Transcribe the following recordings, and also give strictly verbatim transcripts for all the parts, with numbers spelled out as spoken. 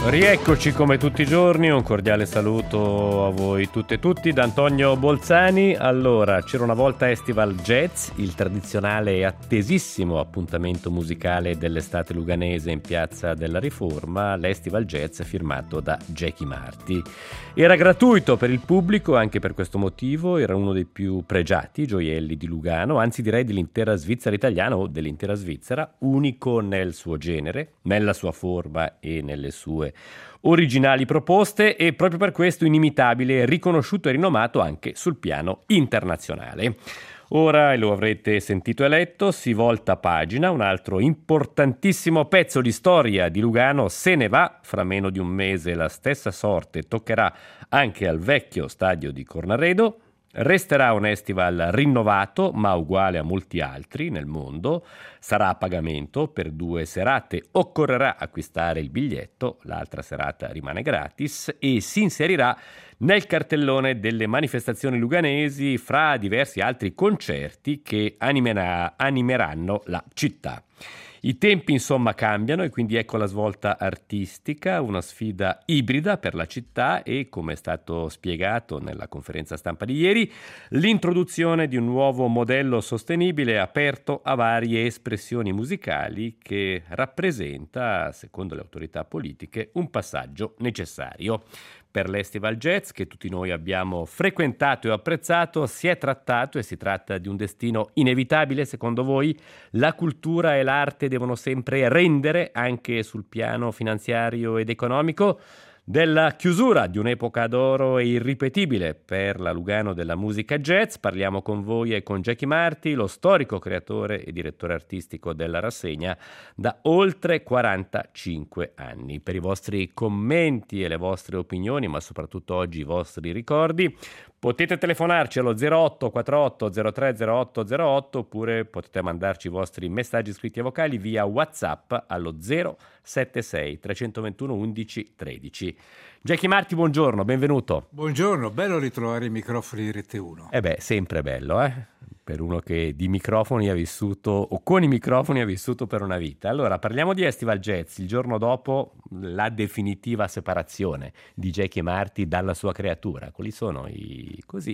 Rieccoci come tutti i giorni, un cordiale saluto a voi tutte e tutti da Antonio Bolzani. Allora, c'era una volta Estival Jazz, il tradizionale e attesissimo appuntamento musicale dell'estate luganese in Piazza della Riforma, l'Estival Jazz firmato da Jackie Marti. Era gratuito per il pubblico, anche per questo motivo era uno dei più pregiati gioielli di Lugano, anzi direi dell'intera Svizzera italiana o dell'intera Svizzera, unico nel suo genere, nella sua forma e nelle sue originali proposte e proprio per questo inimitabile, riconosciuto e rinomato anche sul piano internazionale. Ora, e lo avrete sentito e letto, si volta pagina, un altro importantissimo pezzo di storia di Lugano se ne va, fra meno di un mese la stessa sorte toccherà anche al vecchio stadio di Cornaredo. Resterà un festival rinnovato, ma uguale a molti altri nel mondo. Sarà a pagamento per due serate, occorrerà acquistare il biglietto, l'altra serata rimane gratis e si inserirà nel cartellone delle manifestazioni luganesi fra diversi altri concerti che animerà, animeranno la città. I tempi insomma cambiano e quindi ecco la svolta artistica, una sfida ibrida per la città e, come è stato spiegato nella conferenza stampa di ieri, l'introduzione di un nuovo modello sostenibile aperto a varie espressioni musicali che rappresenta, secondo le autorità politiche, un passaggio necessario. Per l'Estival Jazz, che tutti noi abbiamo frequentato e apprezzato, si è trattato e si tratta di un destino inevitabile, secondo voi? La cultura e l'arte devono sempre rendere, anche sul piano finanziario ed economico, della chiusura di un'epoca d'oro e irripetibile per la Lugano della musica jazz. Parliamo con voi e con Jackie Marti, lo storico creatore e direttore artistico della rassegna da oltre quarantacinque anni. Per i vostri commenti e le vostre opinioni, ma soprattutto oggi i vostri ricordi, potete telefonarci allo zero otto quattro zero tre zero otto zero otto oppure potete mandarci i vostri messaggi scritti e vocali via WhatsApp allo zero sette sei tre due uno undici tredici. Jackie Marti, buongiorno, benvenuto. Buongiorno, bello ritrovare i microfoni di Rete uno. Eh beh, sempre bello, eh? Per uno che di microfoni ha vissuto, o con i microfoni ha vissuto per una vita. Allora, parliamo di Estival Jazz, il giorno dopo la definitiva separazione di Jackie Marti dalla sua creatura. Quali sono i, così,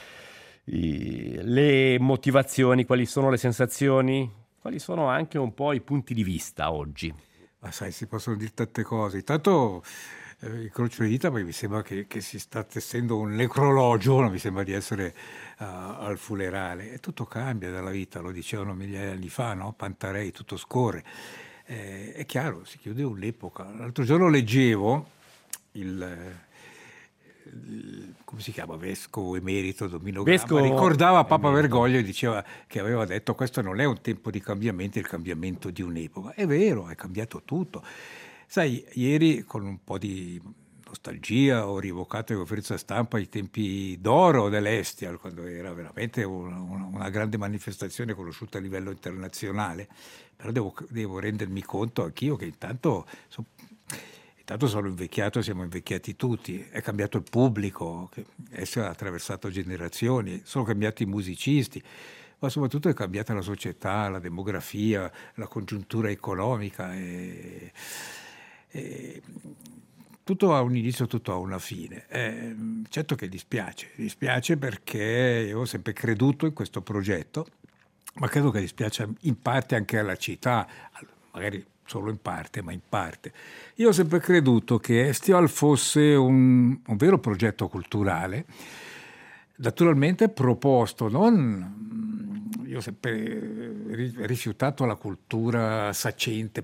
i, le motivazioni, quali sono le sensazioni, quali sono anche un po' i punti di vista oggi? Ma sai, si possono dire tante cose. Intanto eh, incrocio le dita perché mi sembra che, che si sta tessendo un necrologio, non mi sembra di essere uh, al funerale. E tutto cambia dalla vita, lo dicevano migliaia di anni fa, no? Pantarei, tutto scorre. Eh, è chiaro, si chiude un'epoca. L'altro giorno leggevo il... come si chiama, vescovo emerito Domino Gamba, ricordava Papa emerito. Bergoglio e diceva che aveva detto questo non è un tempo di cambiamento, è il cambiamento di un'epoca. È vero, è cambiato tutto. Sai, ieri con un po' di nostalgia ho rievocato in conferenza stampa i tempi d'oro dell'Estival, quando era veramente una, una, una grande manifestazione conosciuta a livello internazionale, però devo, devo rendermi conto anch'io che intanto so, Intanto sono invecchiato, siamo invecchiati tutti, è cambiato il pubblico, esso ha attraversato generazioni, sono cambiati i musicisti, ma soprattutto è cambiata la società, la demografia, la congiuntura economica. E, e, tutto ha un inizio, tutto ha una fine. Eh, certo che dispiace, dispiace perché io ho sempre creduto in questo progetto, ma credo che dispiace in parte anche alla città, magari solo in parte, ma in parte. Io ho sempre creduto che Estival fosse un, un vero progetto culturale, naturalmente proposto, non, io ho sempre rifiutato la cultura saccente,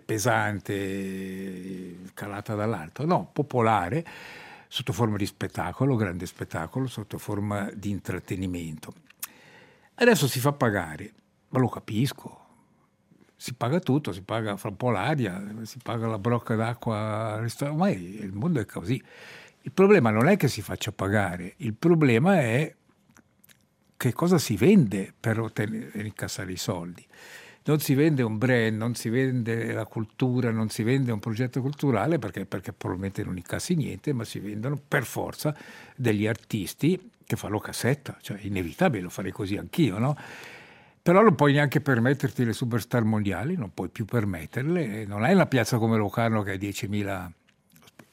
pesante, calata dall'alto, no, popolare, sotto forma di spettacolo, grande spettacolo, sotto forma di intrattenimento. Adesso si fa pagare, ma lo capisco. Si paga tutto, si paga fra un po' l'aria, si paga la brocca d'acqua al ristorante, ormai il mondo è così. Il problema non è che si faccia pagare, il problema è che cosa si vende per ottenere, incassare i soldi. Non si vende un brand, non si vende la cultura, non si vende un progetto culturale perché, perché probabilmente non incassi niente, ma si vendono per forza degli artisti che fanno cassetta, cioè è inevitabile, lo farei così anch'io, no? Però non puoi neanche permetterti le superstar mondiali, non puoi più permetterle. Non hai una piazza come Locarno che ha diecimila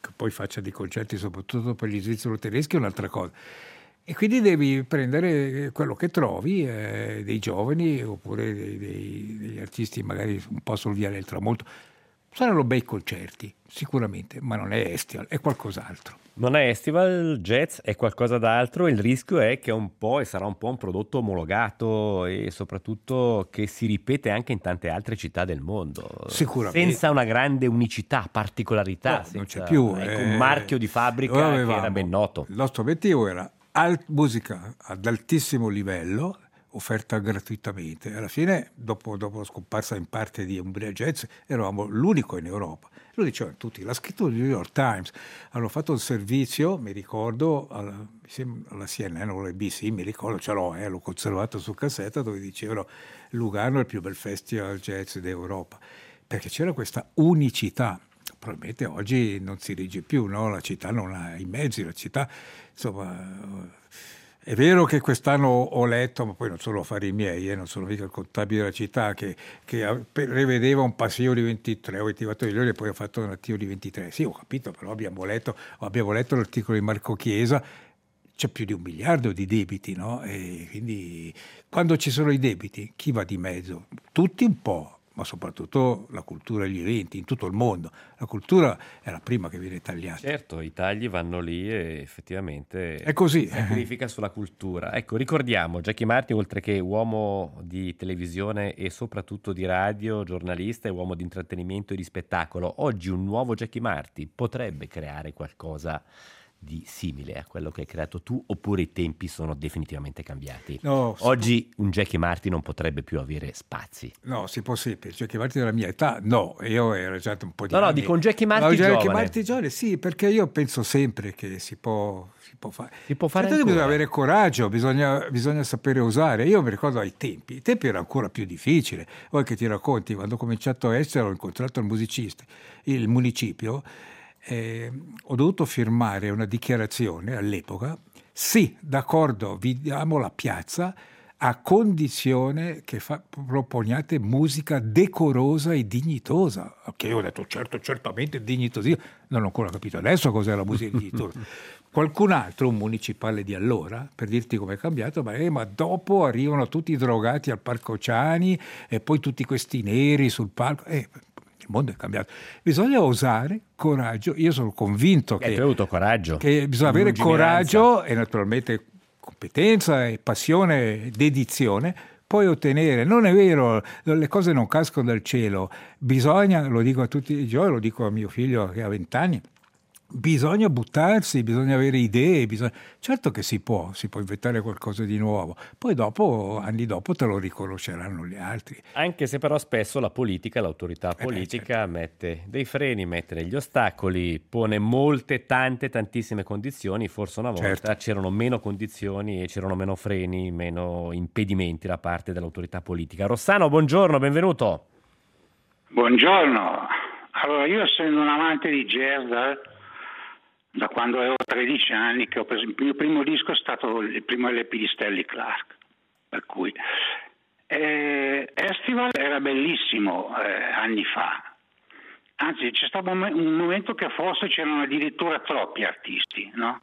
che poi faccia dei concerti soprattutto per gli svizzero-tedeschi è un'altra cosa. E quindi devi prendere quello che trovi, eh, dei giovani oppure dei, dei, degli artisti magari un po' sul Viale del Tramonto. Saranno bei concerti, sicuramente, ma non è Estival, è qualcos'altro. Non è Estival, jazz è qualcosa d'altro, il rischio è che è un po' e sarà un po' un prodotto omologato e soprattutto che si ripete anche in tante altre città del mondo. Sicuramente. Senza una grande unicità, particolarità. No, senza, non c'è più. Ecco, eh, un marchio di fabbrica avevamo, che era ben noto. Il nostro obiettivo era alt- musica ad altissimo livello, offerta gratuitamente. Alla fine, dopo, dopo la scomparsa in parte di Umbria Jazz, eravamo l'unico in Europa. Lo dicevano tutti, l'ha scritto il New York Times, hanno fatto un servizio, mi ricordo, alla, alla C N N o alla B C, mi ricordo, ce l'ho, eh, l'ho conservato su cassetta, dove dicevano Lugano è il più bel festival jazz d'Europa, perché c'era questa unicità. Probabilmente oggi non si regge più, no? La città non ha i mezzi, la città, insomma... È vero che quest'anno ho letto, ma poi non sono affari miei, eh, non sono mica il contabile della città, che, che prevedeva un passivo di ventitré o ventiquattro milioni e poi ha fatto un attivo di ventitré. Sì, ho capito, però abbiamo letto, abbiamo letto l'articolo di Marco Chiesa, c'è più di un miliardo di debiti, no? E quindi quando ci sono i debiti, chi va di mezzo? Tutti un po'. Ma soprattutto la cultura e gli eventi in tutto il mondo. La cultura è la prima che viene tagliata. Certo, i tagli vanno lì e effettivamente è così. Sacrifica sulla cultura. Ecco, ricordiamo, Jackie Martin, oltre che uomo di televisione e soprattutto di radio, giornalista e uomo di intrattenimento e di spettacolo, oggi un nuovo Jackie Martin potrebbe creare qualcosa di simile a quello che hai creato tu, oppure i tempi sono definitivamente cambiati? No, oggi un Jackie Martin non potrebbe più avere spazi. No, si può sempre. Jackie Martin della mia età, no, io ero già un po' di no, anni. No, dico un Jackie Martin no, giovane. Jackie Martin giovane, sì, perché io penso sempre che si può, si può fare. Si può fare certo, bisogna avere coraggio, bisogna, bisogna sapere usare. Io mi ricordo ai tempi, ai tempi era ancora più difficile. Voi che ti racconti, quando ho cominciato a essere, ho incontrato il musicista, il municipio, Eh, ho dovuto firmare una dichiarazione all'epoca, sì, d'accordo, vi diamo la piazza a condizione che fa, proponiate musica decorosa e dignitosa. Che io ho detto, certo, certamente dignitosa. Non ho ancora capito adesso cos'è la musica dignitosa. Qualcun altro, un municipale di allora, per dirti com'è cambiato, ma, eh, ma dopo arrivano tutti drogati al Parco Ciani e poi tutti questi neri sul palco. Eh, Il mondo è cambiato. Bisogna osare, coraggio. Io sono convinto che, hai avuto coraggio. che bisogna avere coraggio e naturalmente competenza e passione, dedizione, poi ottenere. Non è vero, le cose non cascano dal cielo. Bisogna, lo dico a tutti i giorni, lo dico a mio figlio che ha vent'anni, bisogna buttarsi, bisogna avere idee, bisogna... certo che si può, si può inventare qualcosa di nuovo, poi dopo, anni dopo te lo riconosceranno gli altri. Anche se però spesso la politica, l'autorità politica eh beh, certo. mette dei freni, mette degli ostacoli, pone molte, tante, tantissime condizioni, forse una volta Certo. c'erano meno condizioni e c'erano meno freni, meno impedimenti da parte dell'autorità politica. Rossano, buongiorno, benvenuto. Buongiorno, allora io essendo un amante di jazz da Da quando avevo tredici anni, che ho preso il mio primo disco, è stato il primo L P di Stanley Clarke, per cui eh, Estival era bellissimo eh, anni fa, anzi c'è stato un momento che forse c'erano addirittura troppi artisti, no?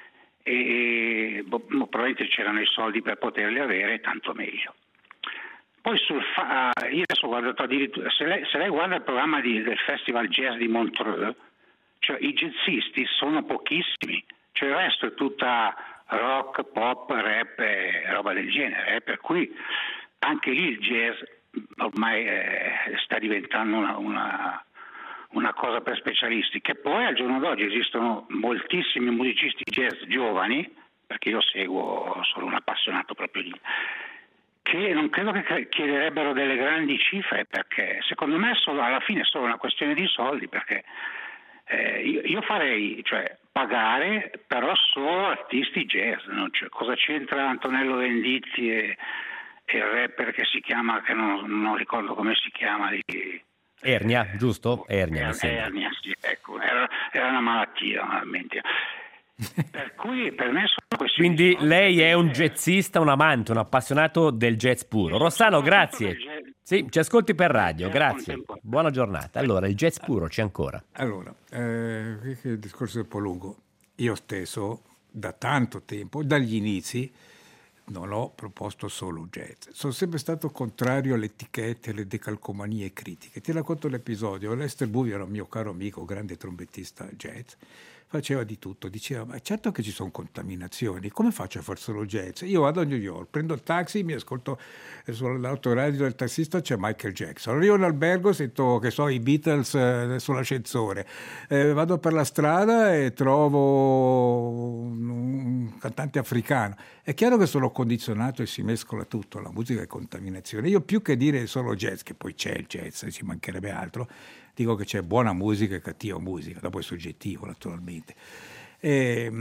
E, e boh, probabilmente c'erano i soldi per poterli avere, tanto meglio. Poi sul fa- io adesso ho guardato addirittura, se lei, se lei guarda il programma di, del Festival Jazz di Montreux, cioè i jazzisti sono pochissimi, cioè il resto è tutta rock, pop, rap e roba del genere, eh? Per cui anche lì il jazz ormai eh, sta diventando una, una, una cosa per specialisti, che poi al giorno d'oggi esistono moltissimi musicisti jazz giovani, perché io seguo, sono un appassionato proprio di... che non credo che chiederebbero delle grandi cifre, perché secondo me solo, alla fine è solo una questione di soldi, perché Eh, io, io farei, cioè, pagare però solo artisti jazz, no? Cioè, cosa c'entra Antonello Venditti e, e il rapper che si chiama, che non, non ricordo come si chiama, di... Ernia, giusto? Ernia, mi er, sembra. Ernia, sì, ecco, era, era una malattia normalmente. Per cui per me sono questi. Quindi lei è un jazzista, un amante, un appassionato del jazz puro. Rossano, grazie. Sì, ci ascolti per radio, grazie. Buona giornata. Allora, il jazz puro c'è ancora. Allora, eh, il discorso è un po' lungo. Io stesso, da tanto tempo, dagli inizi, non ho proposto solo jazz. Sono sempre stato contrario alle etichette, alle decalcomanie critiche. Ti racconto l'episodio. Lester Buvio era un mio caro amico, grande trombettista jazz. Faceva di tutto, diceva, ma certo che ci sono contaminazioni, come faccio a fare solo jazz? Io vado a New York, prendo il taxi, mi ascolto sull'autoradio del tassista c'è Michael Jackson, arrivo in albergo, sento, che so, i Beatles eh, sull'ascensore, eh, vado per la strada e trovo un, un cantante africano. È chiaro che sono condizionato e si mescola tutto, la musica è contaminazione. Io più che dire solo jazz, che poi c'è il jazz, ci mancherebbe altro, dico che c'è buona musica e cattiva musica, dopo è soggettivo naturalmente. E,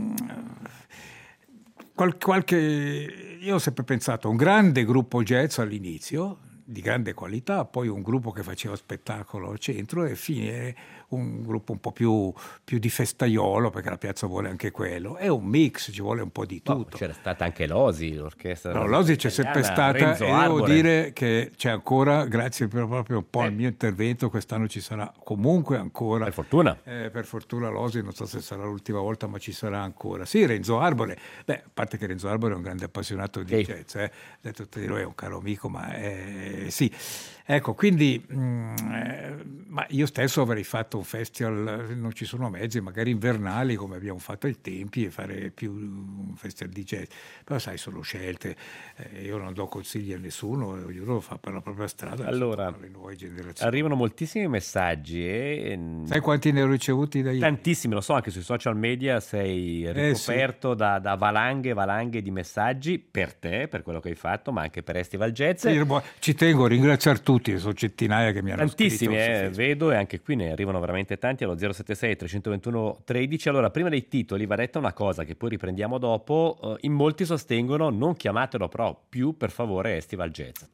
qual, qualche, io ho sempre pensato a un grande gruppo jazz all'inizio, di grande qualità, poi un gruppo che faceva spettacolo al centro e fine un gruppo un po' più, più di festaiolo, perché la piazza vuole anche quello. È un mix, ci vuole un po' di tutto. No, c'era stata anche l'Osi, l'orchestra. No, l'Osi c'è sempre stata Renzo e devo Arbore. Dire che c'è ancora, grazie per proprio un po' eh. al mio intervento, quest'anno ci sarà comunque ancora. Per fortuna. Eh, per fortuna l'Osi, non so se sarà l'ultima volta, ma ci sarà ancora. Sì, Renzo Arbore. Beh, a parte che Renzo Arbore è un grande appassionato di okay. jazz, eh. detto te lo è un caro amico, ma è... sì. Ecco, quindi mh, eh, ma io stesso avrei fatto un festival, non ci sono mezzi, magari invernali come abbiamo fatto ai tempi, e fare più un festival di jazz, però sai, sono scelte, eh, io non do consigli a nessuno, ognuno lo fa per la propria strada. Allora, per le nuove generazioni. Arrivano moltissimi messaggi e... sai quanti ne ho ricevuti da ieri? Tantissimi, lo so, anche sui social media sei ricoperto eh, sì. da, da valanghe valanghe di messaggi per te, per quello che hai fatto, ma anche per Estival Jazz. Sì, ci tengo a ringraziare tutti, sono centinaia che mi hanno tantissimi, scritto. Tantissimi, eh, vedo, e anche qui ne arrivano veramente tanti allo zero sette sei tre due uno uno tre. Allora, prima dei titoli va detta una cosa che poi riprendiamo dopo. Uh, in molti sostengono non chiamatelo però più per favore Estival Jazz.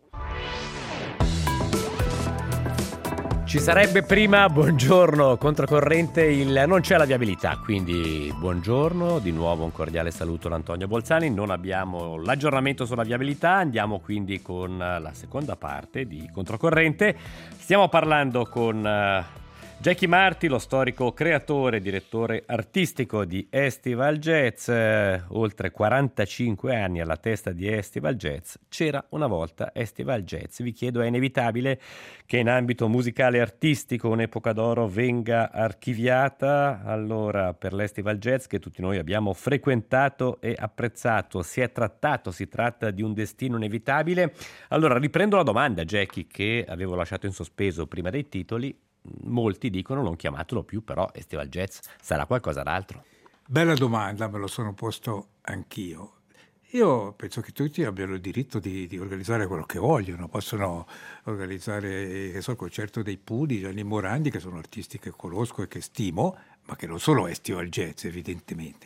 Ci sarebbe prima, buongiorno, controcorrente, il non c'è la viabilità, quindi buongiorno, di nuovo un cordiale saluto da Antonio Bolzani, non abbiamo l'aggiornamento sulla viabilità, andiamo quindi con la seconda parte di Controcorrente. Stiamo parlando con uh, Jackie Marti, lo storico creatore e direttore artistico di Estival Jazz, eh, oltre quarantacinque anni alla testa di Estival Jazz. C'era una volta Estival Jazz. Vi chiedo, è inevitabile che in ambito musicale e artistico un'epoca d'oro venga archiviata? Allora, per l'Estival Jazz che tutti noi abbiamo frequentato e apprezzato, si è trattato, si tratta di un destino inevitabile? Allora, riprendo la domanda, Jackie, che avevo lasciato in sospeso prima dei titoli. Molti dicono non chiamatelo più, però Estival Jazz sarà qualcosa d'altro. Bella domanda, me lo sono posto anch'io. Io penso che tutti abbiano il diritto di, di organizzare quello che vogliono, possono organizzare che so, il concerto dei Pudi, Gianni Morandi, che sono artisti che conosco e che stimo, ma che non sono Estival Jazz evidentemente.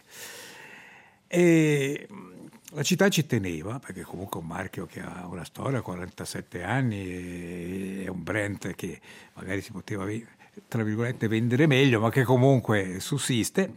E la città ci teneva, perché comunque è un marchio che ha una storia, quarantasette anni, è un brand che magari si poteva, tra virgolette, vendere meglio, ma che comunque sussiste.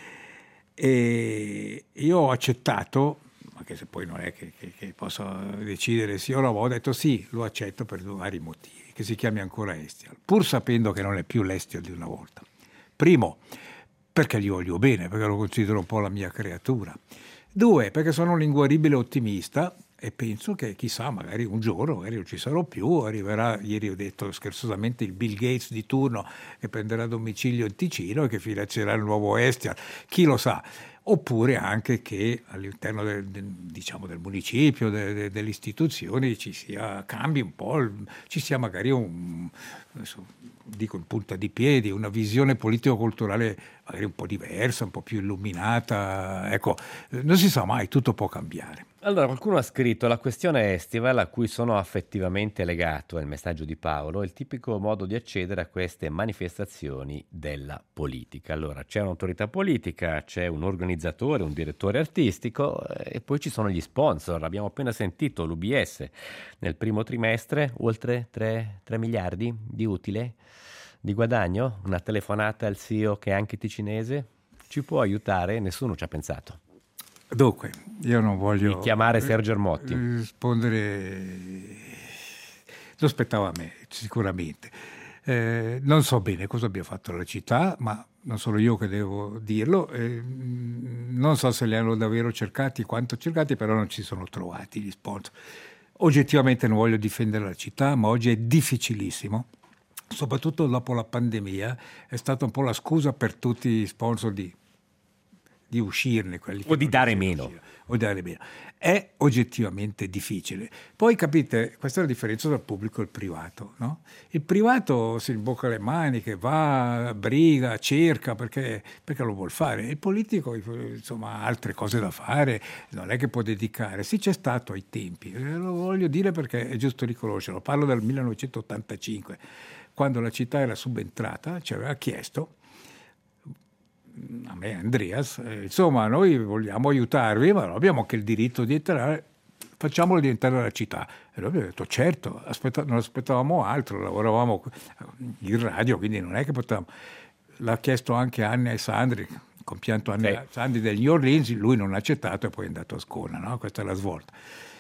E io ho accettato, anche se poi non è che, che, che posso decidere sì o no, ho detto sì, lo accetto per vari motivi, che si chiami ancora Estival, pur sapendo che non è più l'Estival di una volta. Primo, perché gli voglio bene, perché lo considero un po' la mia creatura. Due, perché sono un inguaribile ottimista e penso che chissà, magari un giorno, magari non ci sarò più, arriverà, ieri ho detto scherzosamente, il Bill Gates di turno che prenderà domicilio in Ticino e che finanzierà il nuovo Estival, chi lo sa. Oppure anche che all'interno del, del, diciamo del municipio, de, de, delle istituzioni ci sia, cambi un po', ci sia magari un, adesso dico in punta di piedi, una visione politico-culturale magari un po' diversa, un po' più illuminata, ecco, non si sa mai, tutto può cambiare. Allora, qualcuno ha scritto: la questione Estival a cui sono affettivamente legato, è il messaggio di Paolo, è il tipico modo di accedere a queste manifestazioni della politica. Allora, c'è un'autorità politica, c'è un organizzatore, un direttore artistico e poi ci sono gli sponsor. Abbiamo appena sentito l'U B S nel primo trimestre, oltre tre miliardi di utile, di guadagno, una telefonata al C E O che è anche ticinese. Ci può aiutare? Nessuno ci ha pensato. Dunque, io non voglio di chiamare Sergio Ermotti, rispondere, lo spettava a me, sicuramente. Eh, non so bene cosa abbia fatto la città, ma non sono io che devo dirlo. Eh, non so se li hanno davvero cercati, quanto cercati, però non ci sono trovati gli sponsor. Oggettivamente non voglio difendere la città, ma oggi è difficilissimo, soprattutto dopo la pandemia, è stata un po' la scusa per tutti gli sponsor di, di uscirne. Quelli o di dare meno. Uscire, o dare meno. È oggettivamente difficile. Poi capite, questa è la differenza tra il pubblico e il privato, no? Il privato si imbocca le maniche, va, briga, cerca perché, perché lo vuol fare. Il politico, insomma, ha altre cose da fare, non è che può dedicare. Sì, c'è stato ai tempi, lo voglio dire perché è giusto riconoscerlo. Parlo del millenovecentottantacinque, quando la città era subentrata, ci aveva chiesto a me Andreas, eh, insomma, noi vogliamo aiutarvi, ma abbiamo anche il diritto di entrare, facciamolo diventare la città. E noi abbiamo detto certo, aspetta, non aspettavamo altro, lavoravamo in radio, quindi non è che potevamo. L'ha chiesto anche Anne e Sandri, compianto Anne e Sandri del New Orleans, lui non ha accettato e poi è andato a Ascona, no? Questa è la svolta.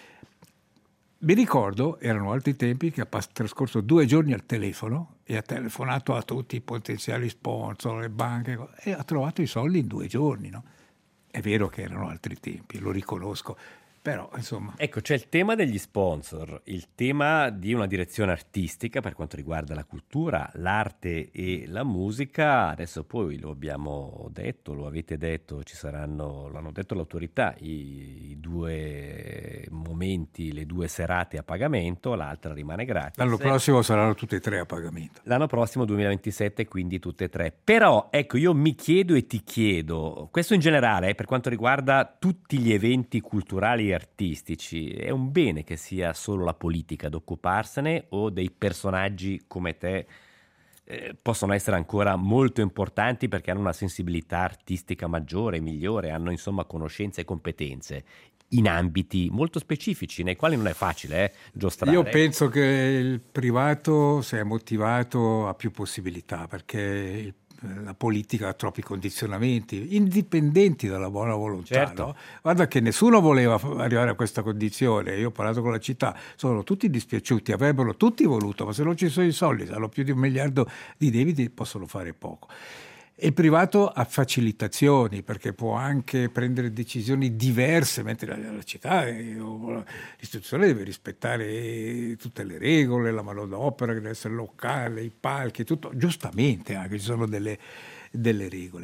Mi ricordo, erano altri tempi, che ha trascorso due giorni al telefono e ha telefonato a tutti i potenziali sponsor, le banche, e ha trovato i soldi in due giorni. No? È vero che erano altri tempi, lo riconosco, però insomma... Ecco, c'è il tema degli sponsor, il tema di una direzione artistica per quanto riguarda la cultura, l'arte e la musica. Adesso poi lo abbiamo detto, lo avete detto, ci saranno, l'hanno detto le autorità, i, i due momenti, le due serate a pagamento, l'altra rimane gratis. L'anno prossimo saranno tutte e tre a pagamento. L'anno prossimo duemilaventisette, quindi tutte e tre. Però, ecco, io mi chiedo e ti chiedo, questo in generale, per quanto riguarda tutti gli eventi culturali artistici, è un bene che sia solo la politica ad occuparsene o dei personaggi come te eh, possono essere ancora molto importanti perché hanno una sensibilità artistica maggiore, migliore, hanno insomma conoscenze e competenze in ambiti molto specifici nei quali non è facile eh, giostrare. Io penso che il privato, se è motivato, ha più possibilità perché il la politica ha troppi condizionamenti indipendenti dalla buona volontà. Certo. No? Guarda che nessuno voleva arrivare a questa condizione. Io ho parlato con la città, sono tutti dispiaciuti, avrebbero tutti voluto, ma se non ci sono i soldi, se hanno più di un miliardo di debiti, possono fare poco. E il privato ha facilitazioni perché può anche prendere decisioni diverse, mentre la, la città, l'istituzione deve rispettare tutte le regole, la manodopera che deve essere locale, i palchi, tutto, giustamente anche ci sono delle, delle regole.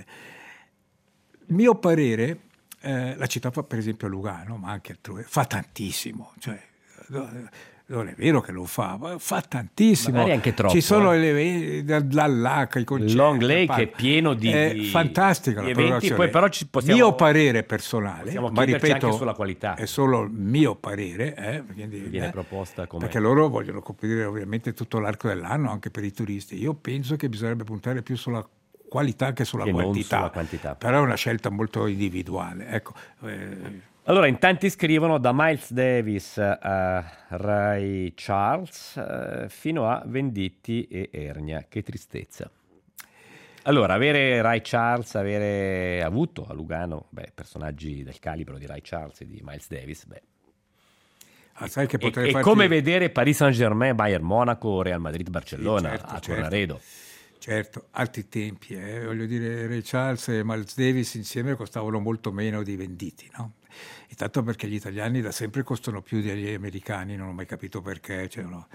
Mio parere, eh, la città fa, per esempio a Lugano, ma anche altrove, fa tantissimo, cioè non è vero che lo fa, ma fa tantissimo. Magari anche troppo. Ci sono eh. le dall'H i concerti. Long Lake è pieno di, è di fantastica di la eventi, poi però ci possiamo, mio parere personale, ma ripeto, anche sulla qualità. È solo il mio parere, eh, quindi, viene eh, proposta come... perché loro vogliono coprire ovviamente tutto l'arco dell'anno anche per i turisti. Io penso che bisognerebbe puntare più sulla qualità che sulla che quantità. Non sulla quantità. Però è una scelta molto individuale. Ecco. Eh, Allora, in tanti scrivono da Miles Davis a Ray Charles eh, fino a Venditti e Ernia. Che tristezza. Allora, avere Ray Charles, avere avuto a Lugano beh, personaggi del calibro di Ray Charles e di Miles Davis, beh. Ah, sai che potrei è farti... come vedere Paris Saint-Germain, Bayern Monaco, Real Madrid, Barcellona sì, certo, a certo. Tornaredo. Certo, altri tempi, eh. Voglio dire, Ray Charles e Miles Davis insieme costavano molto meno di Venditti, no? Intanto perché gli italiani da sempre costano più degli americani, non ho mai capito perché, cioè, no?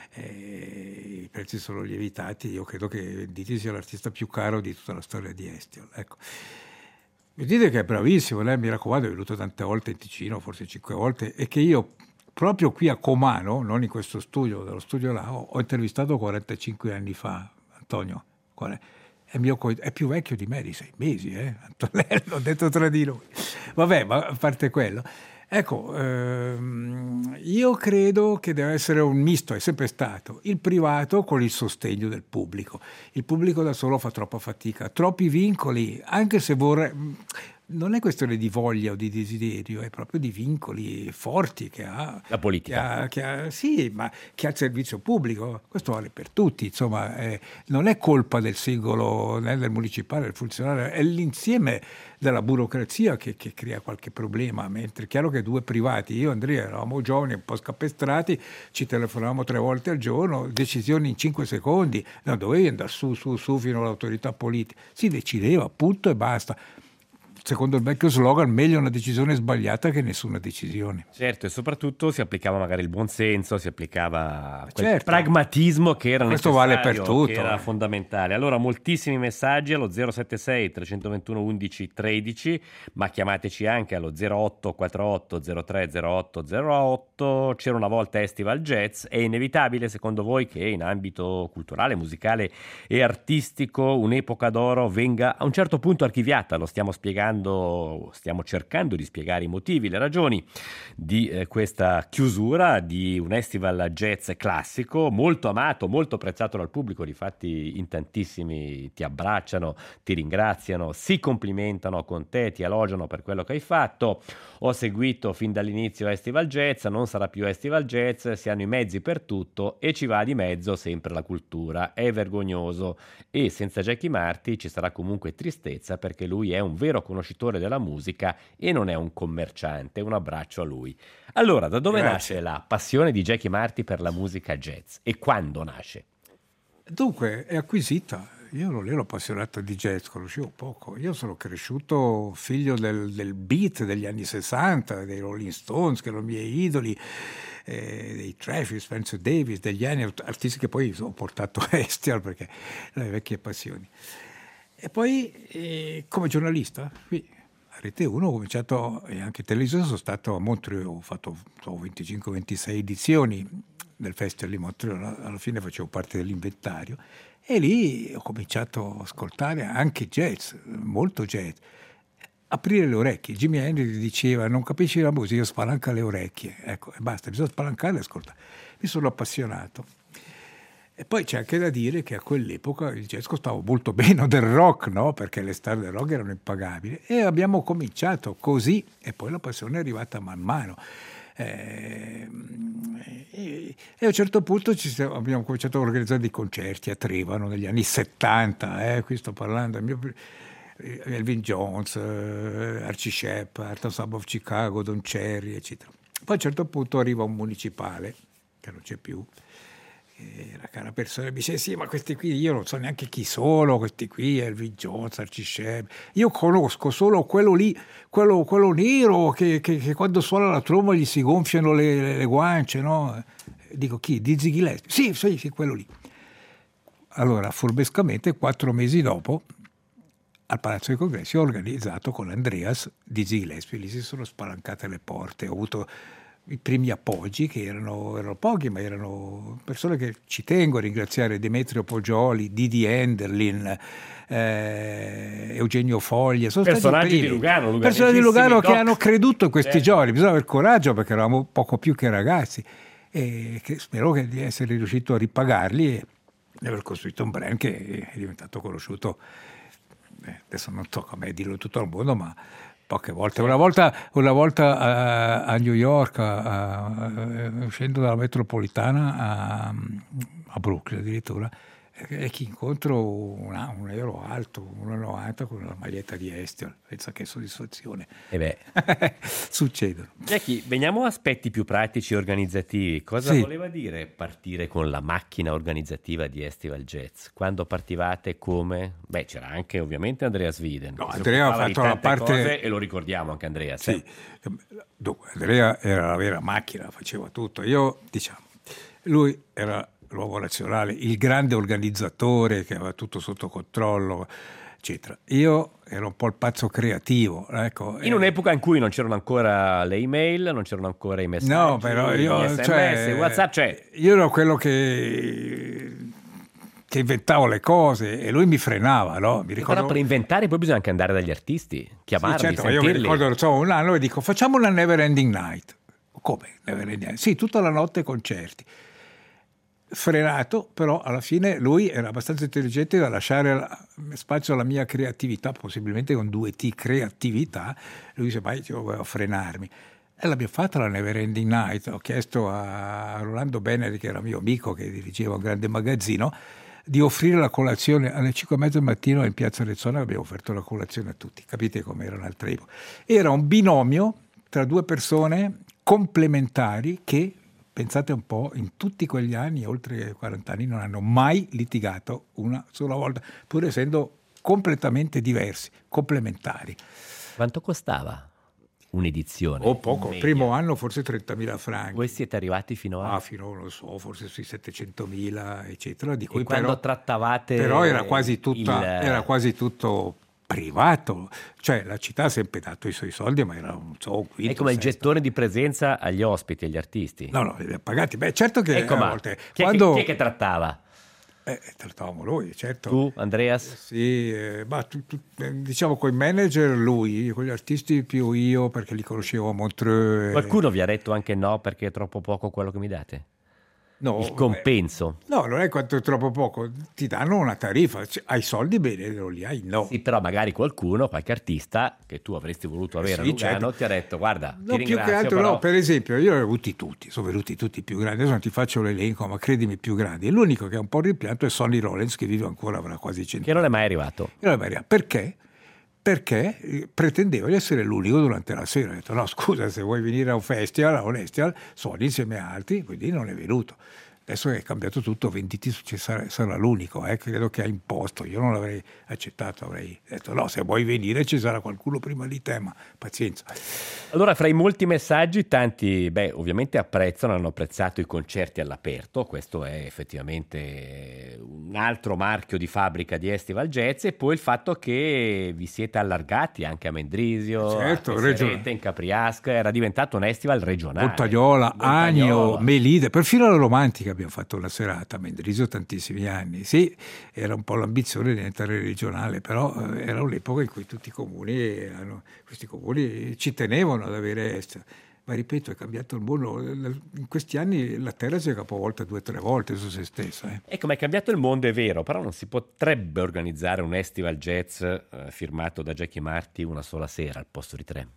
eh, i prezzi sono lievitati, io credo che Venditti sia l'artista più caro di tutta la storia di Estiol. Ecco. Venditti che è bravissimo, lei mi raccomando è venuto tante volte in Ticino, forse cinque volte, e che io proprio qui a Comano, non in questo studio, dallo studio là, ho, ho intervistato quarantacinque anni fa, Antonio, qual è? È, mio, è più vecchio di me di sei mesi, eh? Antonello, l'ho detto tra di noi. Vabbè, ma a parte quello, ecco, ehm, io credo che deve essere un misto, è sempre stato, il privato con il sostegno del pubblico. Il pubblico da solo fa troppa fatica, troppi vincoli, anche se vorrei... non è questione di voglia o di desiderio, è proprio di vincoli forti che ha la politica. Che ha, che ha, sì, ma che ha il servizio pubblico. Questo vale per tutti, insomma, eh, non è colpa del singolo, né del municipale, del funzionario, è l'insieme della burocrazia che, che crea qualche problema. Mentre è chiaro che due privati, io e Andrea eravamo giovani, un po' scapestrati, ci telefonavamo tre volte al giorno, decisioni in cinque secondi, no, dovevi andare su, su, su fino all'autorità politica. Si decideva, punto e basta. Secondo il vecchio slogan, meglio una decisione sbagliata che nessuna decisione. Certo, e soprattutto si applicava magari il buonsenso, si applicava quel certo. pragmatismo che era Questo necessario, vale per tutto, che era eh. fondamentale. Allora, moltissimi messaggi allo zero sette sei tre due uno undici tredici, ma chiamateci anche allo zero otto quattro otto zero tre zero otto zero otto. C'era una volta Estival Jazz. È inevitabile, secondo voi, che in ambito culturale, musicale e artistico un'epoca d'oro venga a un certo punto archiviata? Lo stiamo spiegando. Stiamo cercando di spiegare i motivi, le ragioni di eh, questa chiusura di un festival jazz classico molto amato, molto apprezzato dal pubblico. Difatti in tantissimi ti abbracciano, ti ringraziano, si complimentano con te, ti elogiano per quello che hai fatto. Ho seguito fin dall'inizio Festival Jazz, non sarà più Festival Jazz, si hanno i mezzi per tutto e ci va di mezzo sempre la cultura. È vergognoso e senza Jackie Marti ci sarà comunque tristezza, perché lui è un vero conoscitore della musica e non è un commerciante. Un abbraccio a lui. Allora, da dove Grazie. nasce la passione di Jackie Marti per la musica jazz e quando nasce? Dunque, è acquisita. Io non ero appassionato di jazz, conoscevo poco. Io sono cresciuto figlio del, del beat degli anni sessanta, dei Rolling Stones, che erano i miei idoli, eh, dei Travis, Spencer Davis, degli anni artisti che poi ho portato a Estival perché le vecchie passioni. E poi eh, come giornalista, qui a Rete uno ho cominciato, e anche in televisione sono stato a Montreal, ho fatto so, venticinque ventisei edizioni del Festival di Montreal, alla fine facevo parte dell'inventario e lì ho cominciato a ascoltare anche jazz, molto jazz, aprire le orecchie. Jimi Hendrix diceva: non capisci la musica, spalanca le orecchie, ecco, e basta, bisogna spalancare e ascoltare. Mi sono appassionato. E poi c'è anche da dire che a quell'epoca il jazz costava molto meno del rock, no? Perché le star del rock erano impagabili. E abbiamo cominciato così, e poi la passione è arrivata man mano. Eh, e, e a un certo punto ci siamo, abbiamo cominciato a organizzare dei concerti a Trevano negli anni settanta, eh, qui sto parlando, mio, Elvin Jones, eh, Archie Sheppard, Art Ensemble of Chicago, Don Cherry, eccetera. Poi a un certo punto arriva un municipale, che non c'è più, e la cara persona mi dice: sì, ma questi qui io non so neanche chi sono, questi qui, Elvin Jones, Archie Sheppard, io conosco solo quello lì, quello, quello nero che, che, che quando suona la tromba gli si gonfiano le, le, le guance, no? Dico: chi? Dizzy Gillespie? Sì, sì, sì, quello lì. Allora, furbescamente, quattro mesi dopo, al Palazzo dei Congressi ho organizzato con Andreas Dizzy Gillespie, lì si sono spalancate le porte, ho avuto i primi appoggi che erano, erano pochi, ma erano persone che ci tengo a ringraziare: Demetrio Poggioli, Didi Enderlin, eh, Eugenio Foglia, sono personaggi stati di Lugano, personaggi di Lugano che doc. hanno creduto in questi certo. giorni. Bisogna aver coraggio, perché eravamo poco più che ragazzi, e che spero che di essere riuscito a ripagarli e di aver costruito un brand che è diventato conosciuto, eh, adesso non so come dirlo in tutto il mondo, ma poche volte. Una volta, una volta a, a New York, a, a, uscendo dalla metropolitana a, a Brooklyn addirittura, e chi incontro una, un euro alto, uno e novanta con una maglietta di Estival, pensa che soddisfazione. E beh, succedono. Jackie, veniamo a aspetti più pratici e organizzativi. Cosa sì. voleva dire partire con la macchina organizzativa di Festival Jazz? Quando partivate, come? Beh, c'era anche ovviamente Andrea Sviden. No, Andrea ha fatto la parte cose, e lo ricordiamo anche Andrea. Sì. sì. Dunque, Andrea era la vera macchina, faceva tutto. Io, diciamo, lui era l'uomo nazionale, il grande organizzatore che aveva tutto sotto controllo, eccetera. Io ero un po' il pazzo creativo, ecco. In un'epoca in cui non c'erano ancora le email, non c'erano ancora i messaggi, no, però io, gli S M S, cioè, WhatsApp, cioè... io ero quello che che inventavo le cose e lui mi frenava, no? Mi ricordo... Però per inventare poi bisogna anche andare dagli artisti, chiamarli, sì, certo, sentirli. io mi ricordo, non so, un anno e dico: facciamo una Never Ending Night. Come Never Ending Night? Sì, tutta la notte concerti. frenato, però alla fine lui era abbastanza intelligente da lasciare la, spazio alla mia creatività, possibilmente con due T, creatività. Lui dice, mai io volevo frenarmi. E l'abbiamo fatta la Never Ending Night. Ho chiesto a Rolando Beneri, che era mio amico, che dirigeva un grande magazzino, di offrire la colazione alle cinque e mezza del mattino in Piazza Rezzona. Abbiamo offerto la colazione a tutti. Capite com'era un'altra epoca. Era un binomio tra due persone complementari che, pensate un po', in tutti quegli anni, oltre quaranta anni, non hanno mai litigato una sola volta, pur essendo completamente diversi, complementari. Quanto costava un'edizione? O oh, poco, il primo anno forse trentamila franchi. Voi siete arrivati fino a? Ah, fino, non lo so, forse sui settecentomila, eccetera. Di cui e quando però, trattavate però era quasi tutta, il... era quasi tutto privato, cioè la città ha sempre dato i suoi soldi, ma era un, so, un quinto. È come il sesto. gettone di presenza agli ospiti, agli artisti. No, no, li ha pagati. Beh, certo che ecco, a ma volte chi, quando... chi, chi è che trattava? Eh, trattavamo lui, certo. Tu, Andreas? Sì, eh, ma tu, tu, diciamo con i manager lui, con gli artisti più io, perché li conoscevo a Montreux. Qualcuno vi ha detto anche no perché è troppo poco quello che mi date? No, il compenso. Eh, no, non è quanto è troppo poco, ti danno una tariffa, cioè, hai soldi bene, non li hai, no. Sì, però magari qualcuno, qualche artista che tu avresti voluto avere sì, a Lugano, certo. ti ha detto guarda, no, ti più che altro però... no, per esempio io li ho avuti tutti, sono venuti tutti più grandi, adesso non ti faccio l'elenco, ma credimi più grandi. L'unico che ha un po' rimpianto è Sonny Rollins, che vive ancora, avrà quasi cento che non è mai arrivato. Che non è mai arrivato. Perché? Perché pretendeva di essere l'unico durante la sera. Ho detto no, scusa, se vuoi venire a un festival, a un festival, Sonny insieme a altri, quindi non è venuto. Adesso è cambiato tutto, Venditi sarà, sarà l'unico, eh, credo che ha imposto, io non l'avrei accettato, avrei detto no, se vuoi venire ci sarà qualcuno prima di te, ma pazienza. Allora, fra i molti messaggi, tanti, beh, ovviamente apprezzano, hanno apprezzato i concerti all'aperto, questo è effettivamente un altro marchio di fabbrica di Estival Jazz, e poi il fatto che vi siete allargati anche a Mendrisio, certo, a Caserete, in Capriasca, era diventato un festival regionale. Montagnola, Agno, Melide, perfino la Romantica abbiamo fatto una serata a Mendrisio tantissimi anni. Sì, era un po' l'ambizione di diventare regionale, però eh, era un'epoca in cui tutti i comuni, hanno, questi comuni ci tenevano ad avere est. Ma ripeto, è cambiato il mondo. In questi anni la terra si è capovolta due o tre volte su se stessa. Eh. Ecco, ma è cambiato il mondo, è vero, però non si potrebbe organizzare un festival jazz eh, firmato da Jackie Marti una sola sera al posto di tre.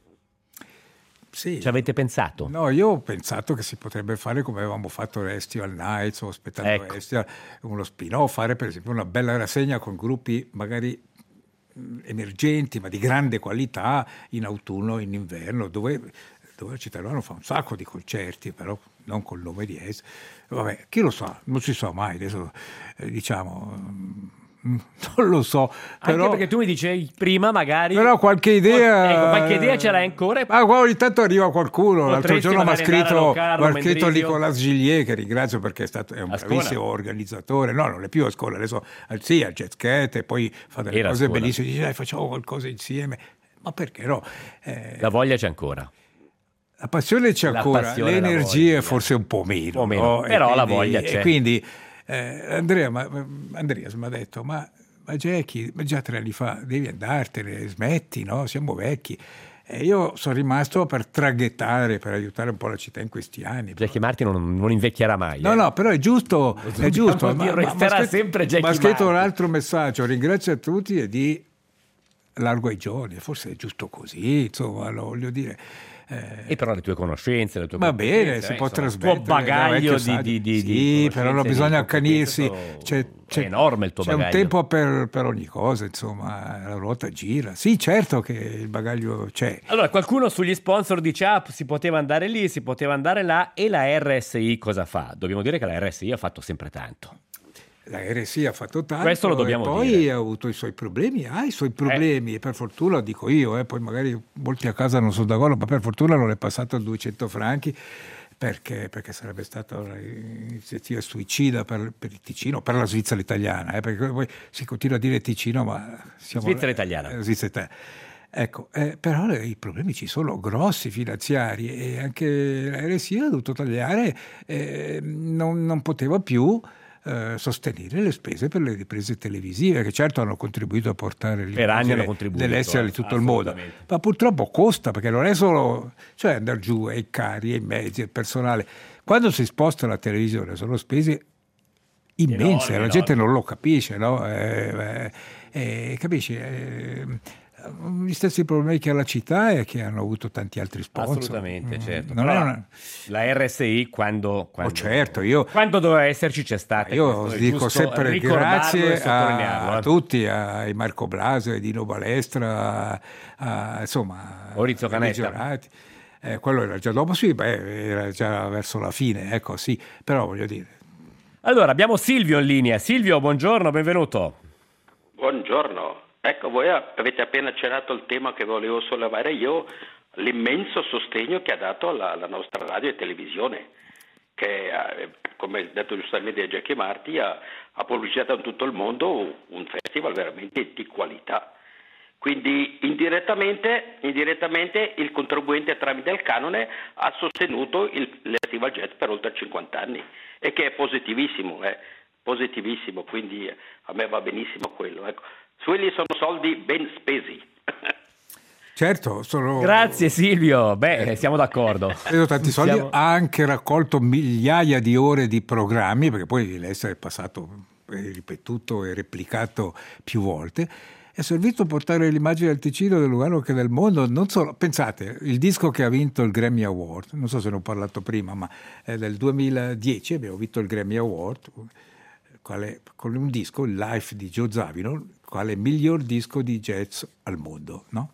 Sì. Ci avete pensato? No, io ho pensato che si potrebbe fare come avevamo fatto Festival Nights o aspettando ecco. Festival, uno spin-off, fare per esempio una bella rassegna con gruppi magari emergenti ma di grande qualità in autunno, in inverno, dove, dove la città romana fa un sacco di concerti, però non col nome di Es. Vabbè, chi lo sa, non si sa mai, adesso eh, diciamo... non lo so, però, anche perché tu mi dicevi prima magari però qualche idea, ecco, qualche idea ce l'hai ancora, ma qua ogni tanto arriva qualcuno. L'altro giorno mi ha scritto, scritto Nicolas Gillier, che ringrazio perché è stato è un bravissimo organizzatore, no non è più a scuola adesso, sì al Jazz Cat, e poi fa delle Era cose bellissime, dice dai facciamo qualcosa insieme, ma perché no, eh, la voglia c'è ancora, la passione c'è la ancora, passione, le energie forse un po' meno, un po' meno. No? Però quindi, la voglia c'è, e quindi Eh, Andrea, ma, Andreas mi ha detto ma, ma Jackie, ma già tre anni fa devi andartene, smetti, no? Siamo vecchi. E io sono rimasto per traghettare, per aiutare un po' la città in questi anni. Jackie Martin non, non invecchierà mai. No, eh. no, però è giusto, è giusto. Ma, resterà ma, sempre Jackie Ma ha scritto Martin. Un altro messaggio, ringrazio a tutti e di largo ai giovani, forse è giusto così, insomma, lo voglio dire. Eh, e però le tue conoscenze, le tue va bene, si eh, può insomma, trasmettere il tuo bagaglio di, di, di, sì, di però non bisogna accanirsi, c'è, c'è, è enorme il tuo c'è bagaglio, un tempo per, per ogni cosa, insomma, la ruota gira, sì, certo che il bagaglio c'è. Allora qualcuno sugli sponsor dice ah, si poteva andare lì, si poteva andare là, e la R S I cosa fa? Dobbiamo dire che la R S I ha fatto sempre tanto. La R S I ha fatto tanto, questo lo dobbiamo e poi dire. Ha avuto i suoi problemi, ha i suoi problemi, eh. E per fortuna, dico io, eh, poi magari molti a casa non sono d'accordo, ma per fortuna non è passato a duecento franchi, perché, perché sarebbe stata un'iniziativa suicida per, per il Ticino, per la Svizzera italiana, eh, perché poi si continua a dire Ticino, ma siamo... Svizzera italiana. Eh, Svizzera italiana. Ecco, eh, però le, i problemi ci sono grossi finanziari, e anche la R S I ha dovuto tagliare, eh, non, non poteva più Eh, sostenere le spese per le riprese televisive, che certo hanno contribuito a portare l'immagine dell'estero di tutto il mondo, ma purtroppo costa, perché non è solo, cioè andare giù ai cari, ai mezzi, al personale. Quando si sposta la televisione sono spese immense, enorme, la gente enorme. non lo capisce, no? Eh, eh, capisci? Eh, gli stessi problemi che ha la città e che hanno avuto tanti altri sponsor. Assolutamente, certo. Non Però è una... la R S I quando, quando, oh, certo, io, quando doveva esserci c'è stata. io dico sempre grazie a, a tutti, a Marco Blaso, a Dino Balestra, a, a, insomma, Orizio Canetta. Eh, quello era già dopo, sì, beh, era già verso la fine, ecco, sì, però voglio dire. Allora, abbiamo Silvio in linea. Silvio, buongiorno, benvenuto. Buongiorno. Ecco, voi avete appena accennato il tema che volevo sollevare io, l'immenso sostegno che ha dato alla, alla nostra radio e televisione, che, come ha detto giustamente Jackie Marti, ha, ha pubblicitato in tutto il mondo un festival veramente di qualità. Quindi indirettamente, indirettamente il contribuente tramite il canone ha sostenuto il, il Festival Jazz per oltre cinquanta anni, e che è positivissimo, è positivissimo, quindi a me va benissimo quello. Ecco. Quelli sono soldi ben spesi. Certo, sono... Grazie Silvio, beh, siamo d'accordo. Vedo tanti soldi, Siamo... ha anche raccolto migliaia di ore di programmi, perché poi deve essere passato, ripetuto e replicato più volte. È servito a portare l'immagine del Ticino, del Lugano che del mondo. Non solo, pensate, il disco che ha vinto il Grammy Award, non so se ne ho parlato prima, ma è del duemiladieci abbiamo vinto il Grammy Award, quale, con un disco, il Life di Joe Zawinul, quale miglior disco di jazz al mondo, no?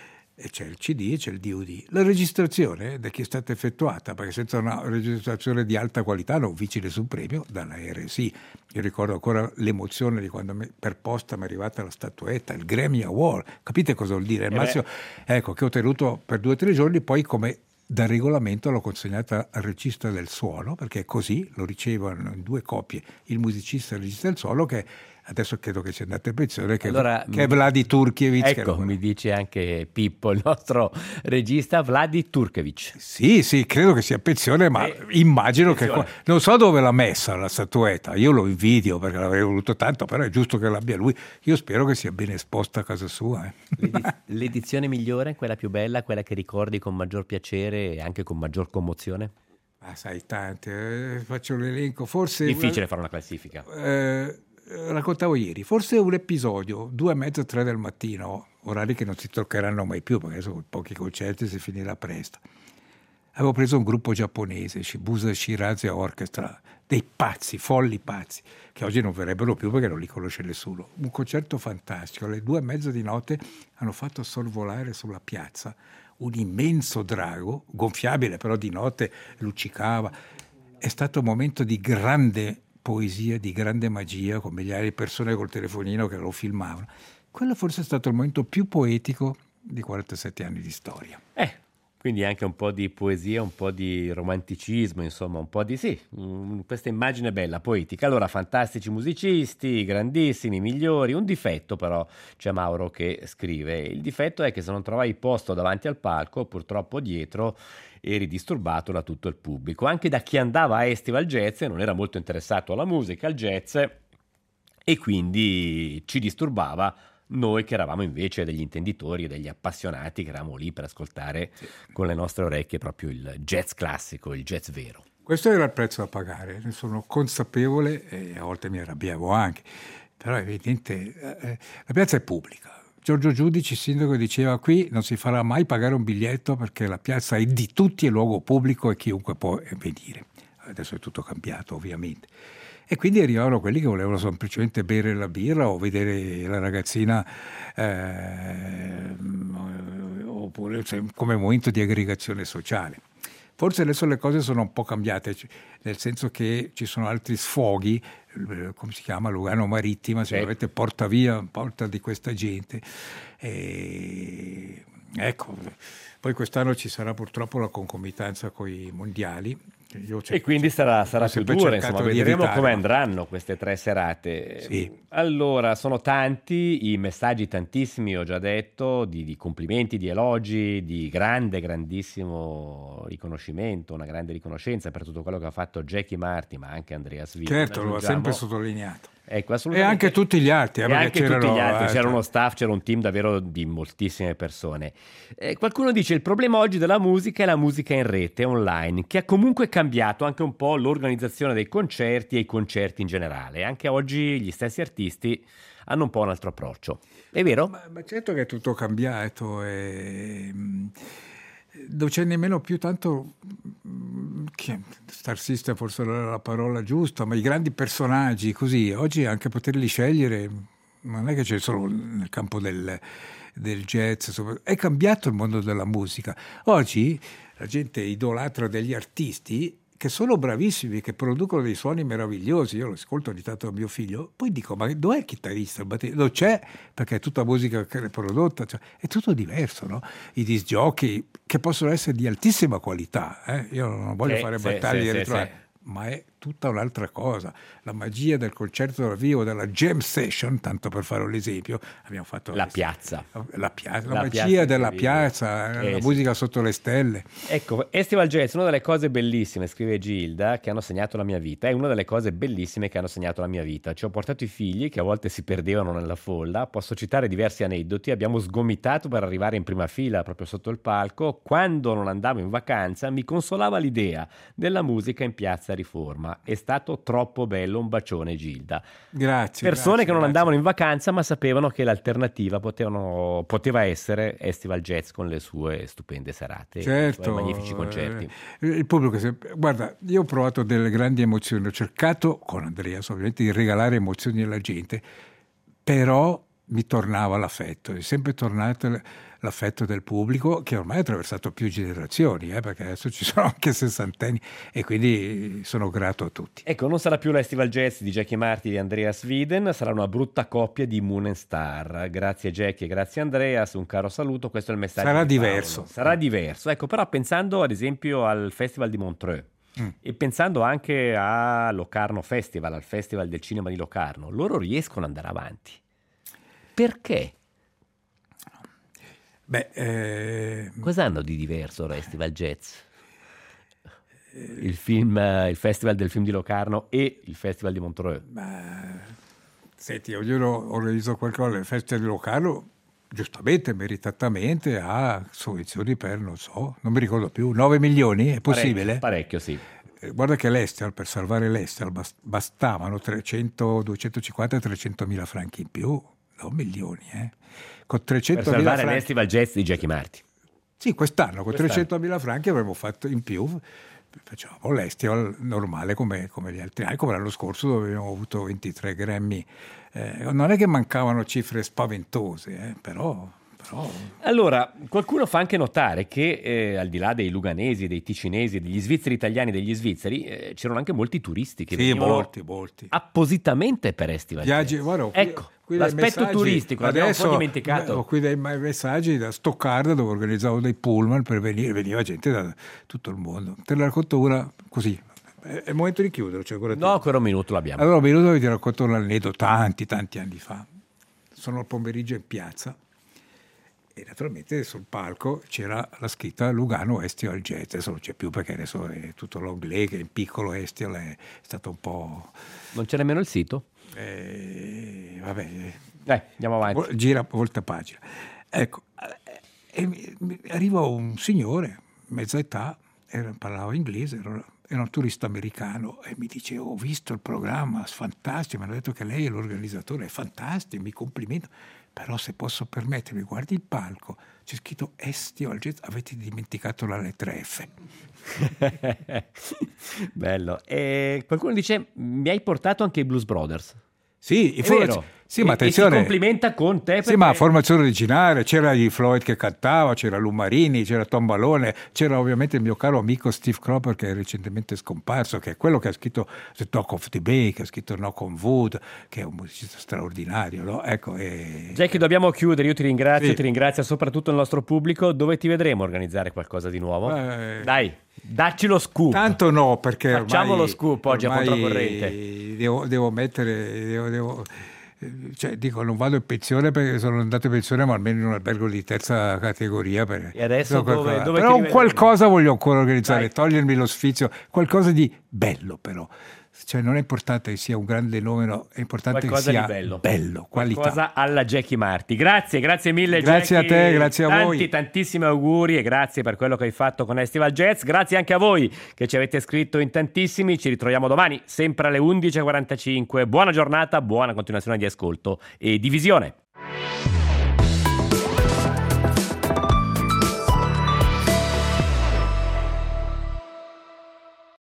E c'è il C D e c'è il D V D. La registrazione da chi è stata effettuata, perché senza una registrazione di alta qualità non vinci nessun premio, dalla R S I. Io ricordo ancora l'emozione di quando mi, per posta mi è arrivata la statuetta, il Grammy Award. Capite cosa vuol dire? Il massimo, ecco, che ho tenuto per due o tre giorni, poi come da regolamento l'ho consegnata al regista del suono, perché così lo ricevono in due copie il musicista e il regista del suono, che adesso credo che sia andato in pensione, che, allora, che è Vladi Turkevich. Ecco, mi dice anche Pippo, il nostro regista, Vladi Turkevich. Sì, sì, credo che sia in pensione, ma eh, immagino pensione. che... Non so dove l'ha messa la statuetta, io lo invidio perché l'avrei voluto tanto, però è giusto che l'abbia lui. Io spero che sia ben esposta a casa sua. Eh. L'ediz- l'edizione migliore, quella più bella, quella che ricordi con maggior piacere e anche con maggior commozione? Ah, sai, tante, eh, faccio l'elenco, forse... Difficile fare una classifica. Eh, raccontavo ieri, forse un episodio, due e mezza, tre del mattino, orari che non si toccheranno mai più, perché adesso con pochi concerti si finirà presto. Avevo preso un gruppo giapponese, Shibuya Shirazi Orchestra, dei pazzi, folli pazzi, che oggi non verrebbero più perché non li conosce nessuno. Un concerto fantastico, alle due e mezza di notte hanno fatto sorvolare sulla piazza un immenso drago, gonfiabile però di notte luccicava. È stato un momento di grande poesia, di grande magia, con migliaia di persone col telefonino che lo filmavano. Quello forse è stato il momento più poetico di quarantasette anni di storia. Eh, quindi anche un po' di poesia, un po' di romanticismo, insomma, un po' di sì, um, questa immagine bella, poetica. Allora, fantastici musicisti, grandissimi, migliori. Un difetto però, c'è Mauro che scrive, il difetto è che se non trovai posto davanti al palco, purtroppo dietro eri disturbato da tutto il pubblico, anche da chi andava a Estival Jazz e non era molto interessato alla musica, al jazz, e quindi ci disturbava noi che eravamo invece degli intenditori e degli appassionati che eravamo lì per ascoltare sì. con le nostre orecchie proprio il jazz classico, il jazz vero. Questo era il prezzo da pagare, ne sono consapevole e a volte mi arrabbiavo anche, però evidentemente eh, la piazza è pubblica. Giorgio Giudici, sindaco, diceva qui non si farà mai pagare un biglietto perché la piazza è di tutti, è luogo pubblico e chiunque può venire. Adesso è tutto cambiato ovviamente. E quindi arrivavano quelli che volevano semplicemente bere la birra o vedere la ragazzina eh, oppure come momento di aggregazione sociale. Forse adesso le cose sono un po' cambiate, nel senso che ci sono altri sfoghi, come si chiama, Lugano Marittima, sicuramente porta via, porta di questa gente. E, ecco, poi quest'anno ci sarà purtroppo la concomitanza con i mondiali. Io e quindi sarà, sarà più dura, insomma, vedremo evitare, come ma... andranno queste tre serate. Sì. Allora, sono tanti i messaggi, tantissimi, ho già detto, di, di complimenti, di elogi, di grande, grandissimo riconoscimento, una grande riconoscenza per tutto quello che ha fatto Jackie Marti, ma anche Andrea Svitto. Certo, lo ha sempre sottolineato. Ecco, e anche tutti gli altri. E eh, anche c'erano, tutti gli altri, eh, c'era uno staff, c'era un team davvero di moltissime persone. Eh, qualcuno dice il problema oggi della musica è la musica in rete, online, che ha comunque cambiato anche un po' l'organizzazione dei concerti e i concerti in generale. Anche oggi gli stessi artisti hanno un po' un altro approccio. È vero? Ma, ma certo che è tutto cambiato e non c'è nemmeno più tanto, che star system forse non è la parola giusta, ma i grandi personaggi così, oggi anche poterli scegliere non è che c'è solo nel campo del, del jazz, è cambiato il mondo della musica. Oggi la gente idolatra degli artisti che sono bravissimi, che producono dei suoni meravigliosi. Io lo ascolto ogni tanto a mio figlio, poi dico, ma dov'è il chitarrista? Il batterista? Non c'è, perché è tutta musica che è prodotta, cioè, è tutto diverso, no? I disc jockey, che possono essere di altissima qualità, eh? Io non voglio sì, fare sì, battaglie sì, dietro, sì, sì. ma è tutta un'altra cosa. La magia del concerto dal vivo, della jam session, tanto per fare un esempio, abbiamo fatto la piazza, la, piazza, la, la magia piazza della piazza, eh, la sì. musica sotto le stelle. Ecco, Festival Jazz, una delle cose bellissime, scrive Gilda, che hanno segnato la mia vita, è una delle cose bellissime che hanno segnato la mia vita. Ci ho portato i figli che a volte si perdevano nella folla, posso citare diversi aneddoti, abbiamo sgomitato per arrivare in prima fila proprio sotto il palco. Quando non andavo in vacanza mi consolava l'idea della musica in Piazza Riforma. È stato troppo bello, un bacione Gilda. Grazie. Persone grazie, che non grazie. andavano in vacanza ma sapevano che l'alternativa potevano, poteva essere Festival Jazz con le sue stupende serate, certo, i suoi magnifici concerti. Eh, il pubblico, guarda, io ho provato delle grandi emozioni, ho cercato con Andreas ovviamente di regalare emozioni alla gente, però mi tornava l'affetto, è sempre tornato l'affetto del pubblico, che ormai ha attraversato più generazioni, eh, perché adesso ci sono anche sessantenni e quindi sono grato a tutti. Ecco, non sarà più l'Festival Jazz di Jackie Marti e di Andreas Wieden, sarà una brutta coppia di Moon and Star. Grazie Jackie e grazie Andreas, un caro saluto, questo è il messaggio. Sarà di diverso. Paolo. Sarà diverso, ecco, però pensando ad esempio al Festival di Montreux, Mm. e pensando anche a Locarno Festival, al Festival del Cinema di Locarno, loro riescono ad andare avanti. Perché? Beh, eh... cosa hanno di diverso il Festival Jazz? Il film, il Festival del film di Locarno e il Festival di Montreux. Ma, senti, ognuno organizza qualcosa. Il Festival di Locarno, giustamente, meritatamente, ha sovvenzioni per, non so, non mi ricordo più, nove milioni? È possibile? Parecchio, parecchio sì. Guarda che l'Estival, per salvare l'Estival, bastavano trecento, duecentocinquanta, trecentomila franchi in più, non milioni, eh. Con trecentomila per salvare franchi... l'Festival Jazz di Jackie Marti. Sì, quest'anno, con quest'anno. trecentomila franchi avremmo fatto in più, facciamo l'Estival normale come, come gli altri anni, come l'anno scorso dove abbiamo avuto ventitré Grammy. Eh, non è che mancavano cifre spaventose, eh, però... Però... Allora, qualcuno fa anche notare che eh, al di là dei luganesi, dei ticinesi, degli svizzeri italiani, degli svizzeri, eh, c'erano anche molti turisti che sì, venivano molti, molti. appositamente per Festival Viaggi, guarda, qui, ecco, qui l'aspetto turistico, l'abbiamo un po' dimenticato. Ho qui dei messaggi da Stoccarda dove organizzavo dei pullman per venire, veniva gente da tutto il mondo. Te ne racconto una così. È il momento di chiudere. Cioè ancora no, ancora un minuto l'abbiamo. Allora un minuto vi racconto un aneddoto tanti, tanti anni fa. Sono al pomeriggio in piazza e naturalmente sul palco c'era la scritta Lugano Festival Jazz. Adesso non c'è più perché adesso è tutto l'anglais, che in piccolo Festival è stato un po'... Non c'è nemmeno il sito? Eh, vabbè, eh, andiamo avanti. Gira volta pagina. Ecco, e arriva un signore, mezza età, era, parlava inglese, era, era un turista americano e mi dice: ho visto il programma, fantastico, mi hanno detto che lei è l'organizzatore, è fantastico, mi complimento, però se posso permettermi, guardi il palco, c'è scritto Festival Jazz, avete dimenticato la lettera F. Bello. E qualcuno dice: mi hai portato anche i Blues Brothers. Sì, è vero. Sì, ma e, attenzione. E si complimenta con te. Perché... Sì, ma formazione originale, c'era i Floyd che cantava, c'era Lumarini, c'era Tom Balone, c'era ovviamente il mio caro amico Steve Cropper che è recentemente scomparso, che è quello che ha scritto The Talk of the Bay, che ha scritto Knock on Wood, che è un musicista straordinario, no? Ecco, e... Jackie, dobbiamo chiudere, io ti ringrazio, sì. ti ringrazio soprattutto il nostro pubblico. Dove ti vedremo organizzare qualcosa di nuovo? Eh... Dai, dacci lo scoop. Tanto no, perché facciamo ormai, lo scoop oggi a controcorrente. Devo, devo mettere... Devo, devo... cioè, dico, non vado in pensione perché sono andato in pensione, ma almeno in un albergo di terza categoria. Per, e adesso dove, dove però qualcosa voglio ancora organizzare, Dai. togliermi lo sfizio, qualcosa di bello però. Cioè, non è importante che sia un grande nome, no, è importante qualcosa che sia di bello, bello, qualità. Qualcosa alla Jackie Marti. Grazie, grazie mille Grazie Jackie. a te, grazie a Tanti, voi. Tantissimi auguri e grazie per quello che hai fatto con Estival Jazz. Grazie anche a voi che ci avete scritto in tantissimi. Ci ritroviamo domani, sempre alle undici e quarantacinque. Buona giornata, buona continuazione di ascolto e di visione.